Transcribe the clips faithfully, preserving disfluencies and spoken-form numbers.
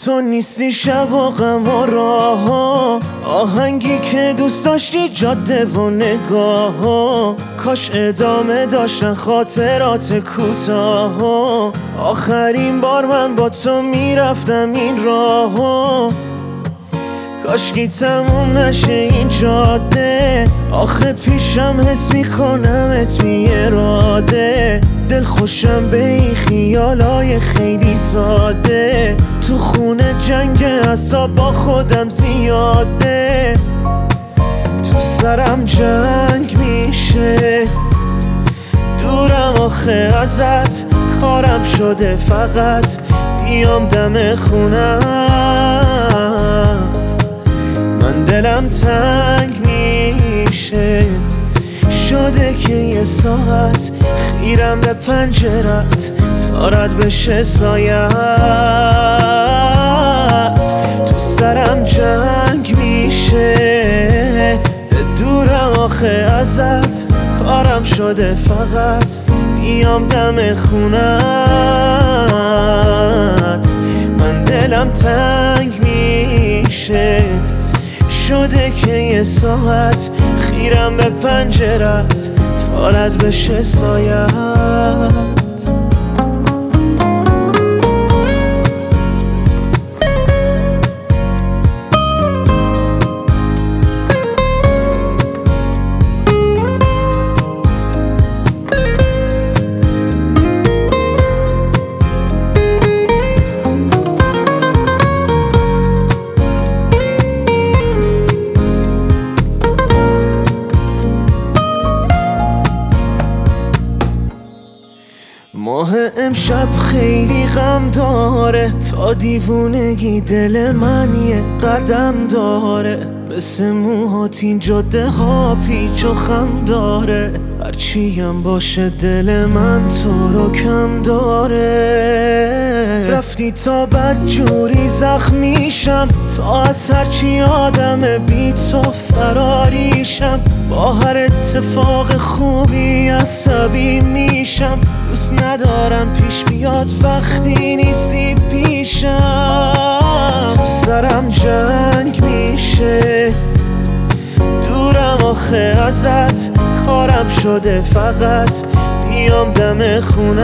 تو نیستی شب و غم و راه، آهنگی که دوست داشتی جاده و نگاه ها. کاش ادامه داشتن خاطرات کوتاه، آخرین بار من با تو میرفتم این راه ها. کاشکی تموم نشه این جاده، آخه پیشم حس میکنمت بی اراده. دل خوشم به این خیالای خیلی ساده، تو خونه جنگ اعصاب با خودم زیاده. تو سرم جنگ میشه، دورم آخه ازت، کارم شده فقط بیام دم خونت. من دلم تنگ میشه، شده که یه ساعت خیرم به پنجرت تا رد بشه سایت. تو سرم جنگ میشه، دورم آخه ازت، کارم شده فقط بیام دم خونت. من دلم تنگ میشه، شده که یه ساعت خیرم به پنجرت تا رد بشه سایت. ماه امشب خیلی غم داره، تا دیوونگی دل من یه قدم داره. مثل موهات این جاده ها پیچ و خم داره، هرچی هم باشه دل من تو رو کم داره. رفتی تا بدجوری زخمیشم، تا از هرچی آدم بی تو فراریشم. با هر اتفاق خوبی عصبی میشم، دوست ندارم پیش بیاد وقتی نیستی پیشم. تو سرم جنگ میشه، دورم آخه ازت، کارم شده فقط بیام دم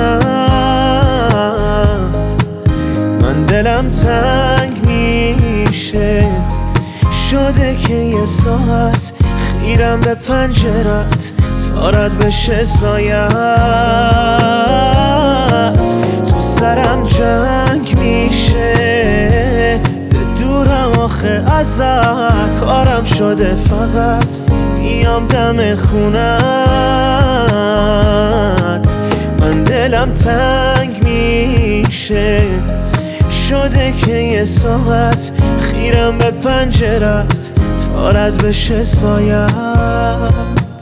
خونت. من دلم تنگ میشه، شده که یه ساعت خیرم به پنجرت تا رد بشه سایت. تو سرم جنگ میشه، دورم آخه ازت، کارم شده فقط بیام دم خونت. من دلم تنگ میشه، شده که یه ساعت خیرم به پنجرت تا رد بشه سایت.